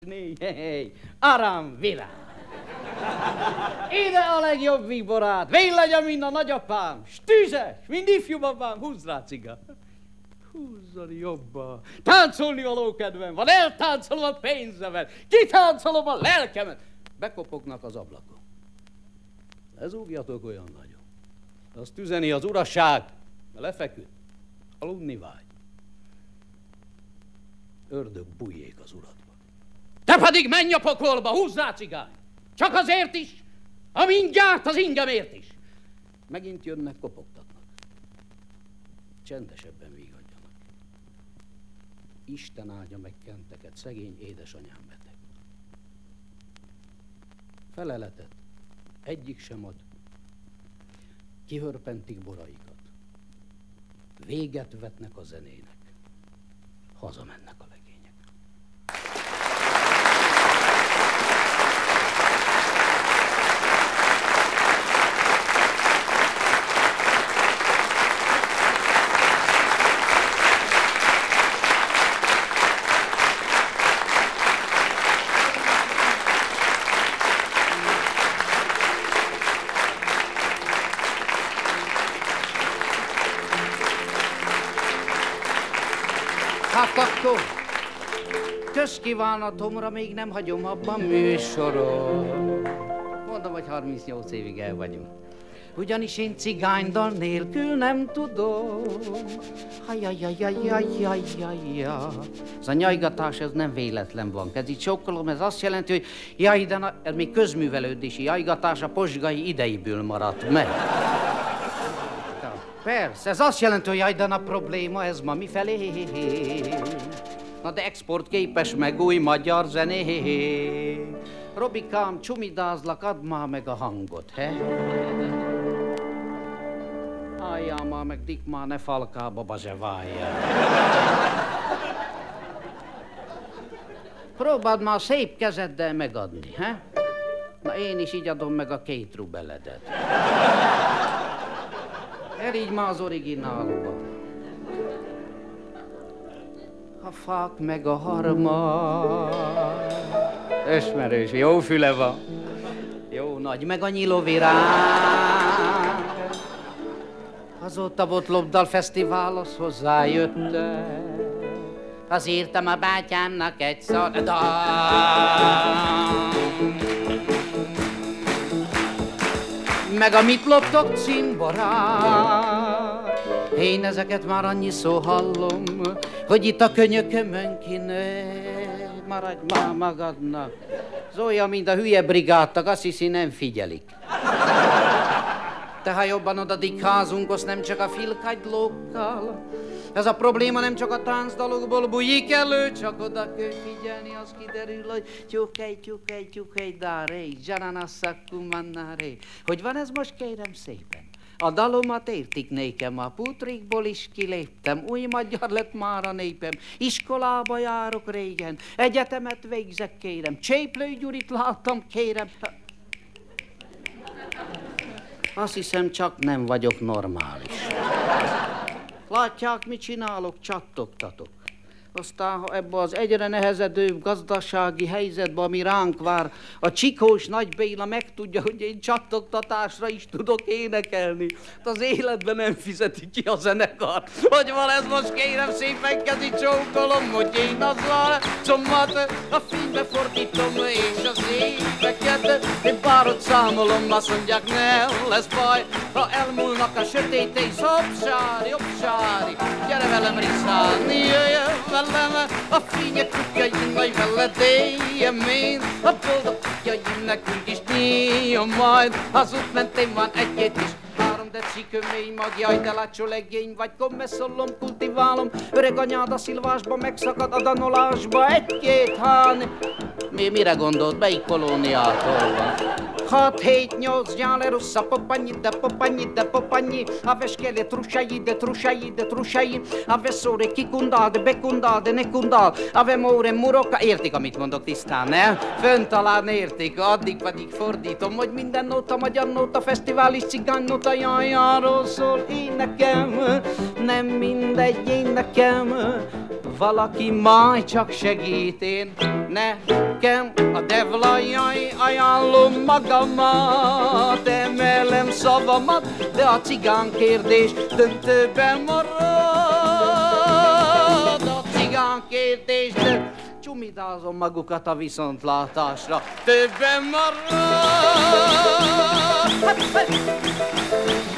Hey, arám virág! Ide a legjobb viborát, villegyen, mint a nagyapám, s tüzes, mint ifjú babám, húzz rá ciga. Húzzon jobban. Táncolni való kedvem van, eltáncolom a pénzemet, kitáncolom a lelkemet. Bekopognak az ablakon. Lezúgjatok olyan nagyon. Azt üzeni az uraság, lefeküdt, aludni vágy. Ördög bujjék az uradba. Te pedig menj a pokolba, húzz rá cigány! Csak azért is, a mindjárt az ingemért is. Megint jönnek, kopogtatnak. Csendesebben vígadjanak. Isten áldja meg kenteket, szegény édesanyám beteg. Feleletet egyik sem ad. Kihörpentik boraikat. Véget vetnek a zenének. Hazamennek a legények. Hát akkor közkívánatomra még nem hagyom abban műsoron. Mondom, hogy 38 évig el vagyunk. Ugyanis én cigánydal nélkül nem tudom. Hajjajjajjajjajjajjaj. Ez a nyajgatás, ez nem véletlen van. Ez itt sokkolom, ez azt jelenti, hogy jaj, de ez még közművelődési jajgatás a posgai ideiből maradt meg. Persze, ez azt jelenti, hogy jaj, de a probléma, ez ma mifelé. Na de exportképes meg új magyar zené. Robikám, csumidázlak, add már meg a hangot, he? Álljál már meg, Dick, már ne falkába bazseváljál. Próbáld már szép kezeddel megadni, he? Na én is így adom meg a 2 rubeledet. Erígy már az originálba. A fák meg a harmad. Ismerős, jó füle van. Jó nagy, meg a nyilovirág. Azóta volt Lobdal Fesztiválhoz hozzájöttek. Az írtam a bátyámnak egy szadal. Meg a mit loptok cimborát. Én ezeket már annyiszor hallom, hogy itt a könyökömön kinő. Maradj már magadnak. Ez olyan, mint a hülye brigádtag, azt hiszi, nem figyelik. De ha jobban odadik házunk, azt nem csak a filkagylókkal. Ez a probléma nem csak a táncdalokból bujik elő, csak oda kell figyelni, az kiderül, hogy tyukej, dáré, zsananaszakkumannáré. Hogy van ez most, kérem szépen? A dalomat értik nékem, a putrikból is kiléptem, új magyar lett már a népem, iskolába járok régen, egyetemet végzek, kérem, Cséplő Gyurit láttam, kérem. Azt hiszem, csak nem vagyok normális. Látják, mit csinálok, csattogtatok. Aztán, ha ebbe az egyre nehezedőbb gazdasági helyzetbe, ami ránk vár, a Csikós Nagy Béla megtudja, hogy én csattogtatásra is tudok énekelni. Az életben nem fizeti ki a zenekar. Hogy van ez most, kérem szépen, kezi csókolom, hogy én azzal comat a fénybe fordítom, és az éveket én bárod számolom, azt mondják, nem lesz baj, ha elmúlnak a sötét és jobbsári, gyere velem riszálni, jöjjön velem, a fények kutyaim, vagy veled éljem én, a boldog kutyaim nekünk is nyíljon majd, az út mentén van egy-két is, 3 deci kömény mag, jaj, de látsó legény, vagy kommeszolom, kultiválom, öreg anyád a szilvásba megszakad, a danolásba 1-2 hán. Mire gondolt, melyik kolóniától van? 6-7-8, gyále russa, popannyi, de popannyi, a veskele trusai, a veszóre kikundál, de bekundál, de ne kundál, a vemóre muroka, értik, amit mondok tisztán, ne? Fönn talán értik, addig pedig fordítom, hogy minden nóta, magyar nóta, fesztivális cigány nóta, jaj, arról szól én nekem, nem mindegy én nekem, valaki majd csak segít én. Nekem a devlajjai ajánlom magamat, emelem szavamat, de a cigán kérdés döntőben marad. A cigán kérdés csumidázom magukat a viszontlátásra, többen marad.